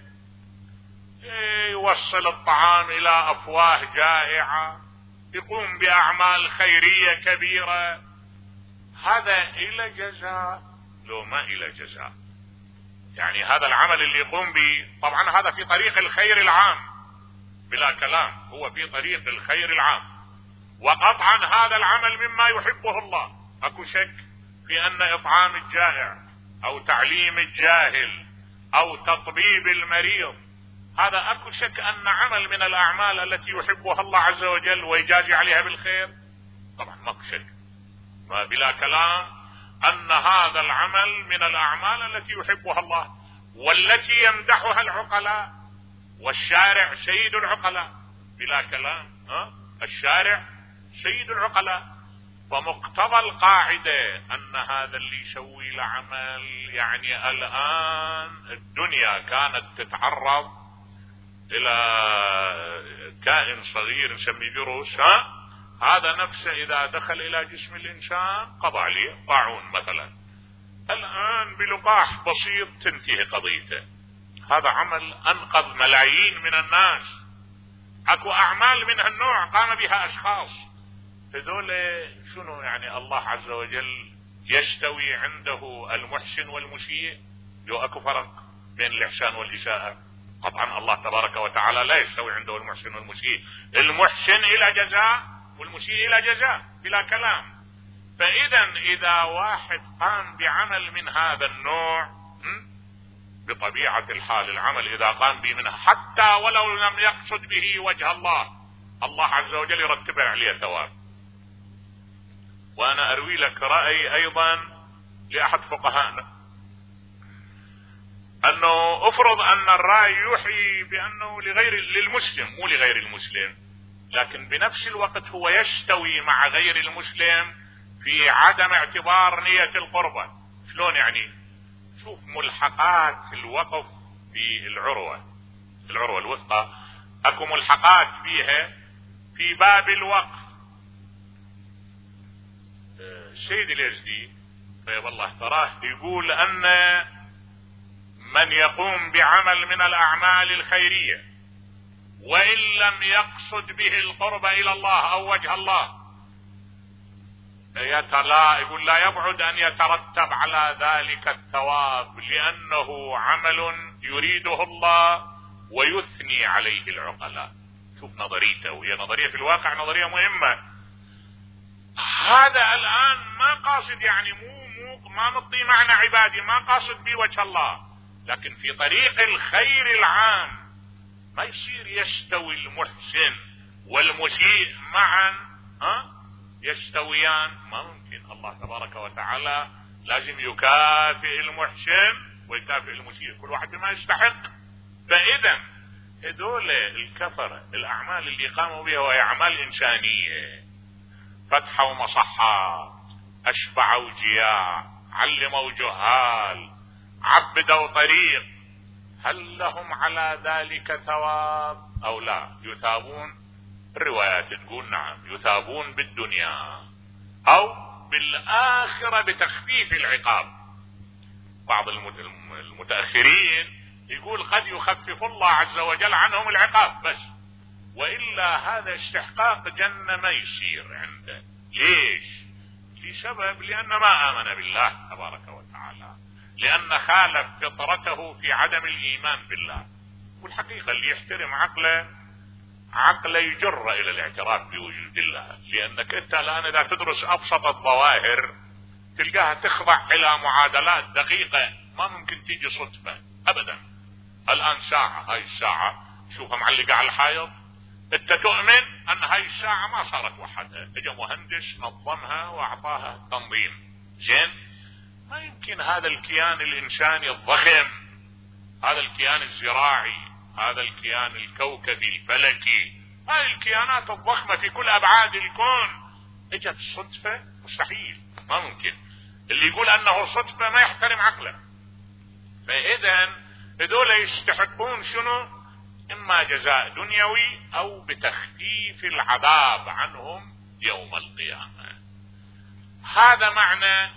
يوصل الطعام إلى أفواه جائعة، يقوم بأعمال خيرية كبيرة. هذا إلى جزاء لو ما إلى جزاء؟ يعني هذا العمل اللي يقوم به طبعا هذا في طريق الخير العام بلا كلام، هو في طريق الخير العام، وقطعا هذا العمل مما يحبه الله. أكو شك في أن إطعام الجائع أو تعليم الجاهل أو تطبيب المريض هذا أكو شك أن عمل من الأعمال التي يحبها الله عز وجل ويجازي عليها بالخير؟ طبعا ما شك، ما بلا كلام أن هذا العمل من الأعمال التي يحبها الله والتي يمدحها العقلاء، والشارع سيد العقلاء بلا كلام. ها؟ الشارع سيد العقلاء. فمقتضى القاعدة أن هذا اللي يسوي العمل، يعني الآن الدنيا كانت تتعرض إلى كائن صغير نسميه فيروس، ها؟ هذا نفسه إذا دخل إلى جسم الإنسان قضى عليه، طاعون مثلا، الآن بلقاح بسيط تنتهي قضيته. هذا عمل أنقذ ملايين من الناس. أكو أعمال من هالنوع قام بها أشخاص، هذول شنو يعني الله عز وجل يستوي عنده المحسن والمسيء؟ لو أكو فرق بين الإحسان والإساءة؟ طبعا الله تبارك وتعالى لا يستوي عنده المحسن والمسيء، المحسن إلى جزاء والمسيء إلى جزاء بلا كلام. فإذا إذا واحد قام بعمل من هذا النوع بطبيعة الحال العمل إذا قام به منها حتى ولو لم يقصد به وجه الله، الله عز وجل يرتب عليه ثواب. وأنا أروي لك رأي أيضا لأحد فقهائنا، أنه أفرض أن الرأي يوحي بأنه لغير للمسلم مو لغير المسلم، لكن بنفس الوقت هو يستوي مع غير المسلم في عدم اعتبار نية القربة. شلون يعني؟ شوف ملحقات الوقف في العروة، العروة الوثقى أكو ملحقات فيها في باب الوقف. السيد اليزدي طيب الله تراه يقول أن من يقوم بعمل من الأعمال الخيرية وإن لم يقصد به القرب إلى الله أو وجه الله، يتلا يقول لا يبعد أن يترتب على ذلك الثواب، لأنه عمل يريده الله ويثني عليه العقلاء. شوف نظريته، وهي نظرية في الواقع نظرية مهمة. هذا الآن ما قاصد، يعني مو مو ما مضي معنى عبادي، ما قاصد به وجه الله، لكن في طريق الخير العام ما يصير يستوي المحسن والمسيء معا، ها يستويان، ما ممكن. الله تبارك وتعالى لازم يكافئ المحسن ويكافئ المسيء، كل واحد بما يستحق. فإذا هذول الكفرة الأعمال اللي قاموا بها وهي أعمال إنسانية، فتحوا مصحات، أشبعوا جياع، علموا جهال، عبدوا طريق، هل لهم على ذلك ثواب أو لا؟ يثابون؟ الروايات تقول نعم، يثابون بالدنيا أو بالآخرة بتخفيف العقاب. بعض المتأخرين يقول قد يخفف الله عز وجل عنهم العقاب بس، وإلا هذا استحقاق جنة ما يصير عنده. ليش؟ لسبب، لأن ما آمن بالله تبارك وتعالى، لأن خالف فطرته في عدم الإيمان بالله. والحقيقة اللي يحترم عقله، عقله يجر إلى الاعتراف بوجود الله، لأنك أنت الآن إذا تدرس أبسط الظواهر تلقاها تخضع إلى معادلات دقيقة ما ممكن تيجي صدفة أبدا. الآن ساعة، هاي الساعة شوفها معلقة على الحائط، انت تؤمن ان هاي الساعة ما صارت وحدها، اجا مهندس نظمها واعطاها تنظيم زين. ما يمكن هذا الكيان الانساني الضخم، هذا الكيان الزراعي، هذا الكيان الكوكبي الفلكي، هاي الكيانات الضخمة في كل ابعاد الكون اجت صدفة؟ مستحيل، ما ممكن. اللي يقول انه صدفة ما يحترم عقله. فاذا هذول يستحقون شنو؟ اما جزاء دنيوي او بتخفيف العذاب عنهم يوم القيامة. هذا معنى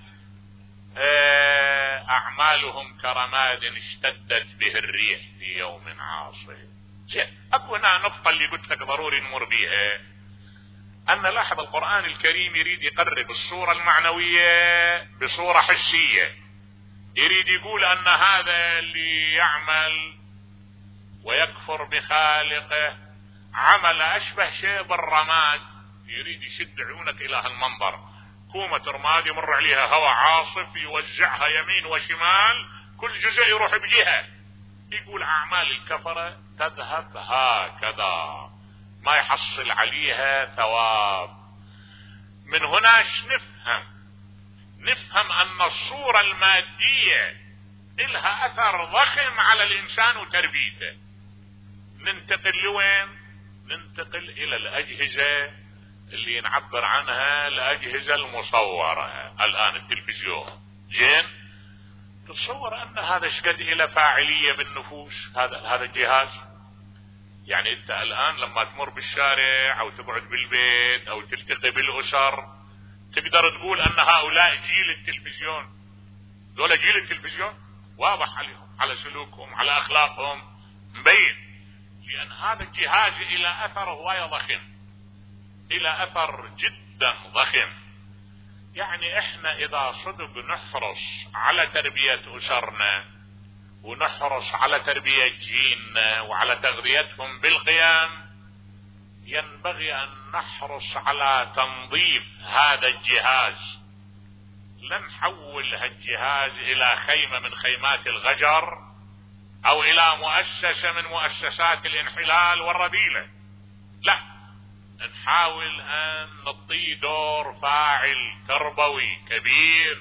اعمالهم كرماد اشتدت به الريح في يوم عاصف. اكو هنا نقطة اللي قلت لك ضروري نمر بيها، ان لاحظ القرآن الكريم يريد يقرب الصورة المعنوية بصورة حسية، يريد يقول ان هذا اللي يعمل ويكفر بخالقه عمل اشبه شيء بالرماد، يريد يشد عيونك الى هالمنظر. كومة رماد يمر عليها هواء عاصف يوزعها يمين وشمال، كل جزء يروح بجهة. يقول اعمال الكفرة تذهب هكذا، ما يحصل عليها ثواب. من هنا نفهم نفهم ان الصورة المادية لها اثر ضخم على الانسان وتربيته. ننتقل لوين؟ ننتقل الى الاجهزة اللي نعبر عنها الاجهزة المصورة الان، التلفزيون زين. تتصور ان هذا شقد الى فاعلية بالنفوس هذا هذا الجهاز؟ يعني انت الان لما تمر بالشارع او تقعد بالبيت او تلتقي بالاسر تقدر تقول ان هؤلاء جيل التلفزيون، دول جيل التلفزيون، واضح عليهم، على سلوكهم، على اخلاقهم مبين، لان هذا الجهاز الى اثر هواية ضخم، الى اثر جدا ضخم. يعني احنا اذا صدق نحرص على تربية اسرنا ونحرص على تربية جيلنا وعلى تغذيتهم بالقيم، ينبغي ان نحرص على تنظيف هذا الجهاز. لا نحول هالجهاز الى خيمة من خيمات الغجر او الى مؤسسة من مؤسسات الانحلال والرذيلة، لا، نحاول ان نعطيه دور فاعل تربوي كبير،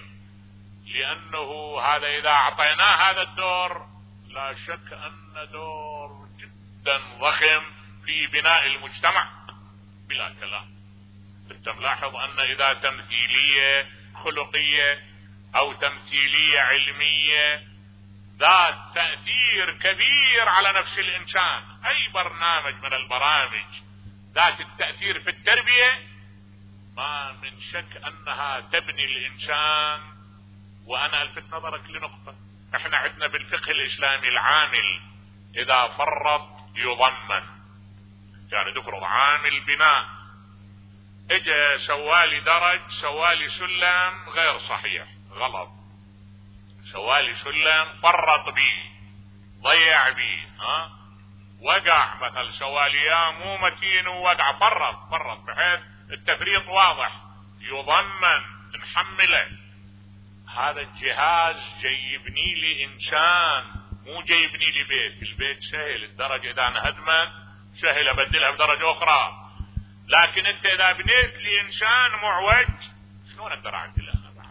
لانه هذا اذا اعطيناه هذا الدور لا شك ان دور جدا ضخم في بناء المجتمع بلا كلام. انت ملاحظ ان اذا تمثيلية خلقية او تمثيلية علمية ذات تأثير كبير على نفس الانسان، اي برنامج من البرامج ذات التأثير في التربية ما من شك انها تبني الانسان. وانا الفت نظرك لنقطة، احنا عندنا بالفقه الاسلامي العامل اذا فرط يضمن، يعني تفرض عامل بناء اجا سوالي درج سوالي سلم غير صحيح، غلط. سوالي سلم فرط بيه، ضيع بيه، ها وقع مثل سواليا مو متين ووقع، فرط فرط بحيث التفريط واضح، يضمن نحمله. هذا الجهاز جاي يبني لي انسان، مو جاي يبني لي بيت. البيت سهل، الدرجة اذا انهدمت سهل ابدلها بدرجة اخرى، لكن انت اذا بنيت لي انسان معوج شلون اقدر اعدلها بعد؟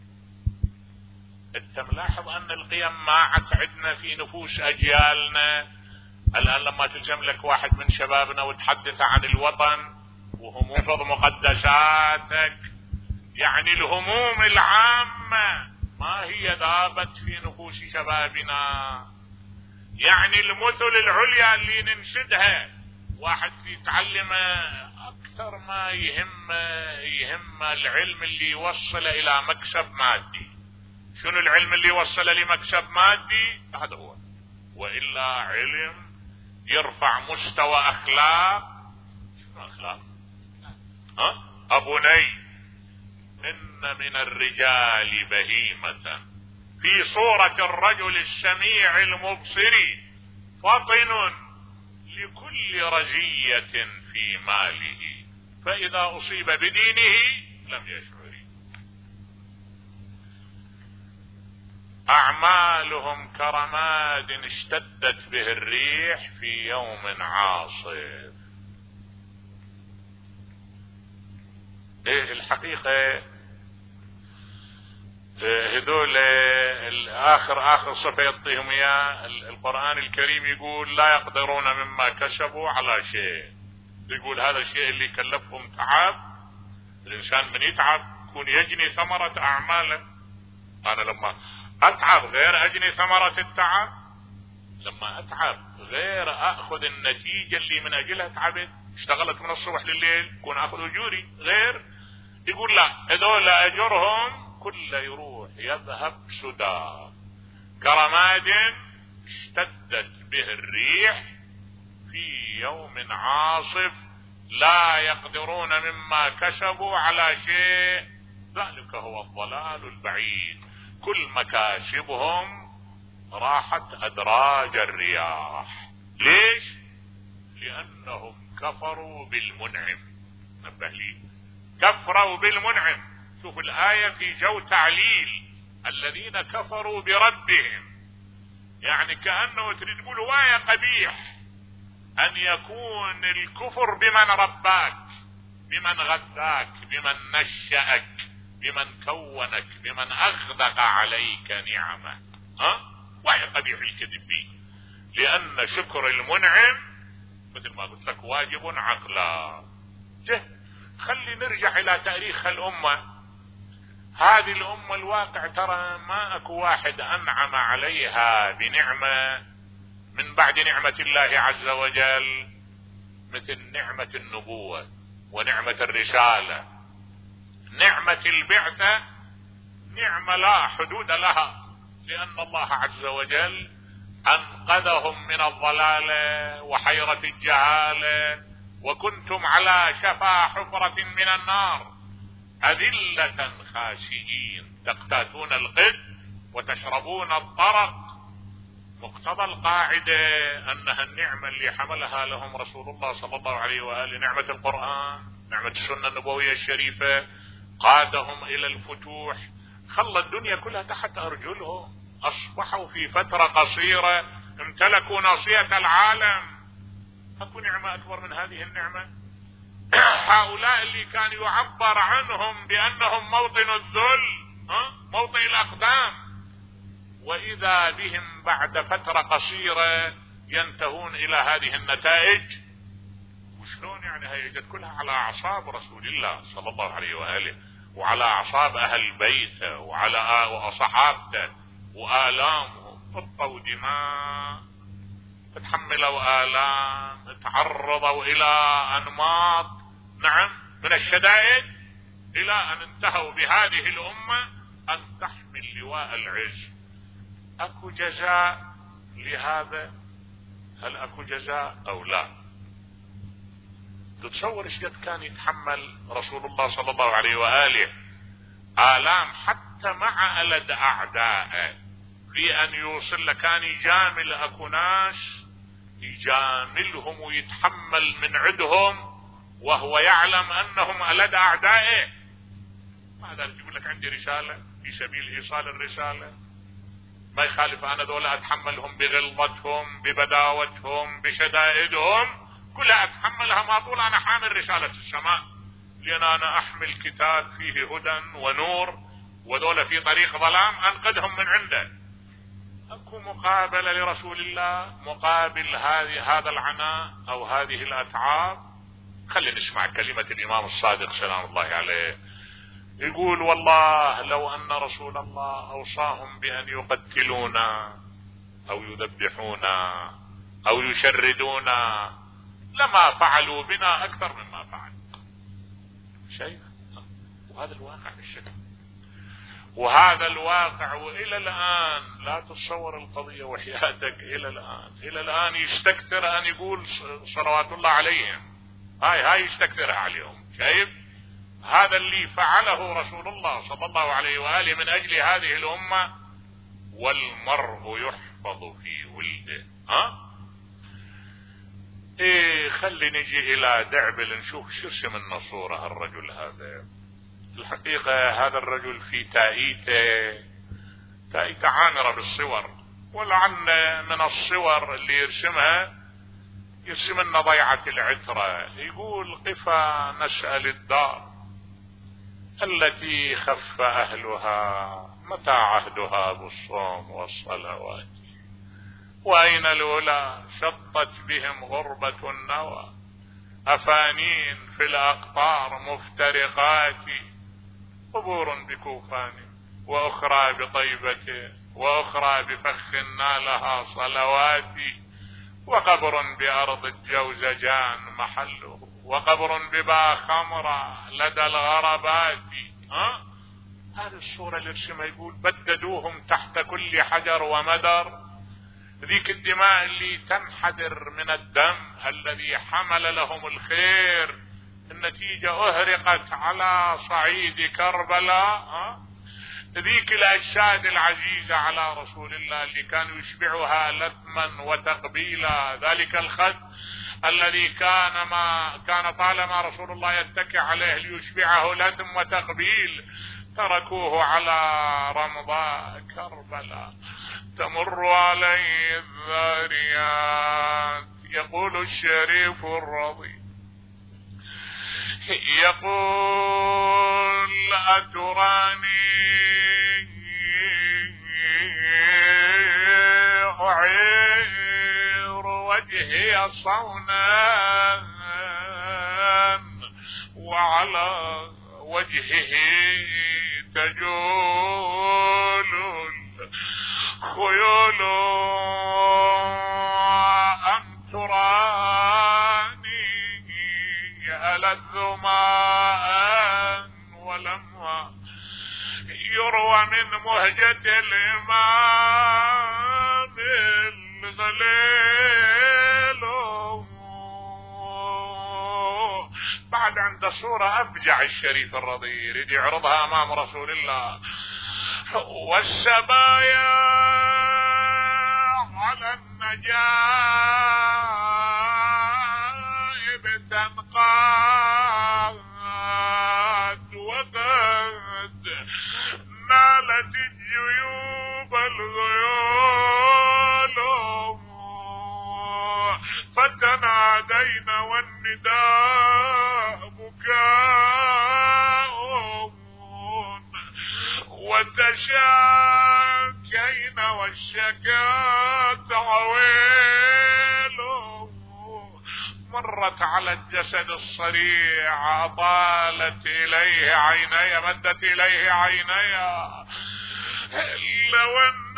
انت ملاحظ ان القيم ما عاد عندنا في نفوس اجيالنا. الان لما تلزم لك واحد من شبابنا وتحدث عن الوطن وهموم حفظ مقدساتك، يعني الهموم العامة ما هي ذابت في نفوس شبابنا. يعني المثل العليا اللي ننشدها واحد يتعلم اكثر ما يهم يهم العلم اللي يوصل الى مكسب مادي. شنو العلم اللي يوصل لمكسب مادي؟ هذا هو. والا علم يرفع مستوى اخلاق. شنو اخلاق؟ ها ابني ان من الرجال بهيمة في صورة الرجل السميع المبصر فطن لكل رزية في ماله فإذا أصيب بدينه لم يشعر. أعمالهم كرماد اشتدت به الريح في يوم عاصف. إيه الحقيقة هذول الآخر آخر صفة يعطيهم إياه القرآن الكريم، يقول لا يقدرون مما كسبوا على شيء. يقول هذا الشيء اللي كلفهم تعب. الإنسان من يتعب يكون يجني ثمرة أعماله. أنا لما أتعب غير أجني ثمرة التعب، لما أتعب غير أخذ النتيجة اللي من أجلها تعبت. اشتغلت من الصبح لليل كون أخذ أجوري غير. يقول لا، هذول أجرهم كله يروح يذهب سدى كرماد اشتدت به الريح في يوم عاصف لا يقدرون مما كسبوا على شيء. ذلك هو الضلال البعيد. كل مكاسبهم راحت أدراج الرياح. ليش؟ لأنهم كفروا بالمنعم. نبه لي، كفروا بالمنعم. شوف الآية في جو تعليل الذين كفروا بربهم، يعني كأنه تريد تقول وايا قبيح أن يكون الكفر بمن رباك، بمن غذاك، بمن نشأك، بمن كونك، بمن أغدق عليك نعمة. ها؟ وايا قبيح الكذب فيه، لأن شكر المنعم مثل ما قلت لك واجب عقلا. جه خلي نرجع إلى تاريخ الأمة. هذه الأمة الواقع ترى ما أكو واحد أنعم عليها بنعمة من بعد نعمة الله عز وجل مثل نعمة النبوة ونعمة الرسالة. نعمة البعثة نعمة لا حدود لها، لأن الله عز وجل أنقذهم من الضلال وحيرة الجهالة، وكنتم على شفا حفرة من النار أذلة خاشئين تقتاتون القد وتشربون الطرق. مقتضى القاعدة أنها النعمة اللي حملها لهم رسول الله صلى الله عليه وآله، نعمة القرآن، نعمة السنة النبوية الشريفة، قادهم إلى الفتوح، خلى الدنيا كلها تحت أرجلهم. أصبحوا في فترة قصيرة امتلكوا ناصية العالم. أكو نعمة أكبر من هذه النعمة؟ هؤلاء اللي كان يعبر عنهم بأنهم موطن الذل، موطن الأقدام، وإذا بهم بعد فترة قصيرة ينتهون إلى هذه النتائج. وشلون يعني؟ هي جت كلها على أعصاب رسول الله صلى الله عليه وآله، وعلى أعصاب أهل بيته، وعلى صحابته، وآلامهم. طبوا دماء، تحملوا آلام، تعرضوا إلى أنماط نعم من الشدائد، إلى أن انتهوا بهذه الأمة أن تحمل لواء العز. أكو جزاء لهذا؟ هل أكو جزاء أو لا؟ تتصور ايش قد كان يتحمل رسول الله صلى الله عليه وآله آلام حتى مع ألد أعدائه، لأن يوصل لك كان يجامل أكو ناس يجاملهم ويتحمل من عندهم وهو يعلم أنهم ألد أعدائه. ماذا يقول لك عندي رسالة في سبيل إيصال الرسالة، ما يخالف أنا دولة أتحملهم بغلظتهم ببداوتهم بشدائدهم كلها أتحملها، ما طول أنا حامل رسالة السماء، لأن أنا أحمل كتاب فيه هدى ونور، ودولة في طريق ظلام أنقذهم من عنده. أكو مقابلة لرسول الله مقابل هذه هذا العناء أو هذه الأتعاب. خلينا نسمع كلمة الإمام الصادق سلام الله عليه، يقول: والله لو أن رسول الله أوصاهم بأن يقتلونا أو يذبحونا أو يشردونا لما فعلوا بنا أكثر مما فعل. شيء وهذا الواقع بالشكل، وهذا الواقع وإلى الآن لا تتصور القضية وحياتك. إلى الآن إلى الآن يستكثر أن يقول صلوات الله عليهم، هاي هاي يستكثرها عليهم. شايف هذا اللي فعله رسول الله صلى الله عليه وآله من أجل هذه الأمة. والمرء يحفظ في ولده. ها ايه خلي نجي الى دعبل نشوف شو اسم النصورة الرجل هذا. الحقيقة هذا الرجل في تأييته تأييته عامرة بالصور، ولعن من الصور اللي يرسمها يرسم لنا ضيعة العترة. يقول: قفا نسأل الدار التي خف أهلها متى عهدها بالصوم والصلوات، وأين الأولى شطت بهم غربة النوى، أفانين في الأقطار مفترقات، قبور بكوفان وأخرى بطيبة وأخرى بفخ نالها صلوات، وقبر بأرض الجوزجان محله، وقبر ببا خمرة لدى الغربات. ها هذه الصورة اللي رسمها يقول: بددوهم تحت كل حجر ومدر، ذيك الدماء اللي تنحدر من الدم الذي حمل لهم الخير، النتيجة أهرقت على صعيد كربلاء. ذيك الأجساد العزيزة على رسول الله اللي كانوا يشبعها لثما وتقبيلا، ذلك الخد الذي كان ما كان طالما رسول الله يتكئ عليه ليشبعه لثم وتقبيل، تركوه على رمضاء كربلاء تمر عليه الذاريات. يقول الشريف الرضي، يقول: أتراني أعير وجهي صونا وعلى وجهه تجول خيول، أم تراني ألذ ماء ولما يروى من مهجة الإمام الغليل. بعد عند صورة أفجع الشريف الرضي يريد يعرضها أمام رسول الله: والسبايا على النجائب تنقاد، وقد نالت الجيوب الغيول، فتنادينا والنداء بكاء، وتشاكينا والشكاة عويل. مرت على الجسد الصريع أطالت إليه عيني، مدت إليه عيني، لو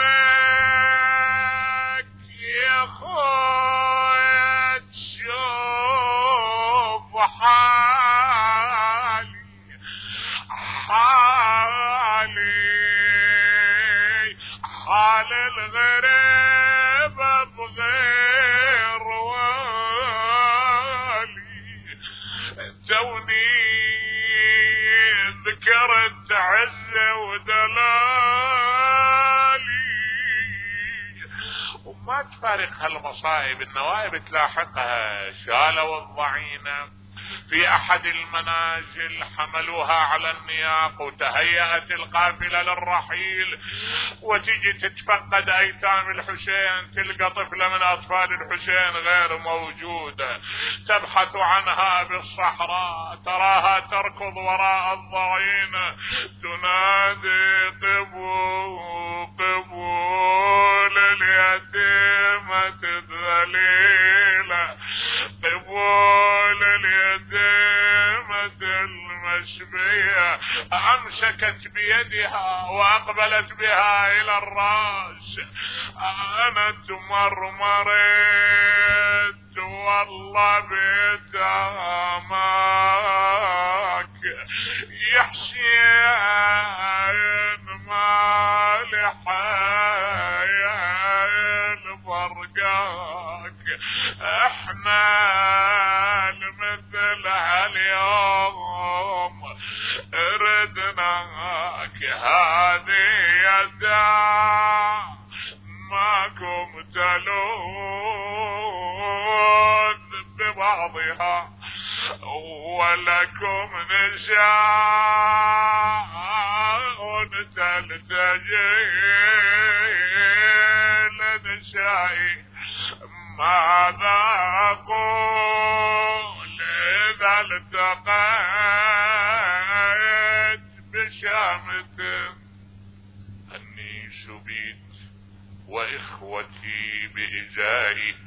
أنك يا خويا تشوف حالي حالي حال الغريب بغير والي، توني ذكرت عزة ودلالي، وما تفارق هالمصائب، النوائب تلاحقها. شالوا الضعينة في أحد المنازل، حملوها على النياق، وتهيأت القافلة للرحيل. وتجي تتفقد أيتام الحسين، تلقى طفلة من أطفال الحسين غير موجودة، تبحث عنها بالصحراء، تراها تركض وراء الضعينة تنادي قبول قبول اليتيمة الذليلة، قبول اليتيمة المشبية. أمسكت بيدها وأقبلت بها إلى الرأس. أنا تمرمرت والله بتهمك يا حسين، مالي حيل فرقاك، احنا مثل هاليوم ردناك، هذه يدا ماكم تلون ببعضها، ولكم نساء تلتجي لنسائي. ماذا أقول إذا التقيت بشامة؟ أني سبيت وإخوتي بإزائي،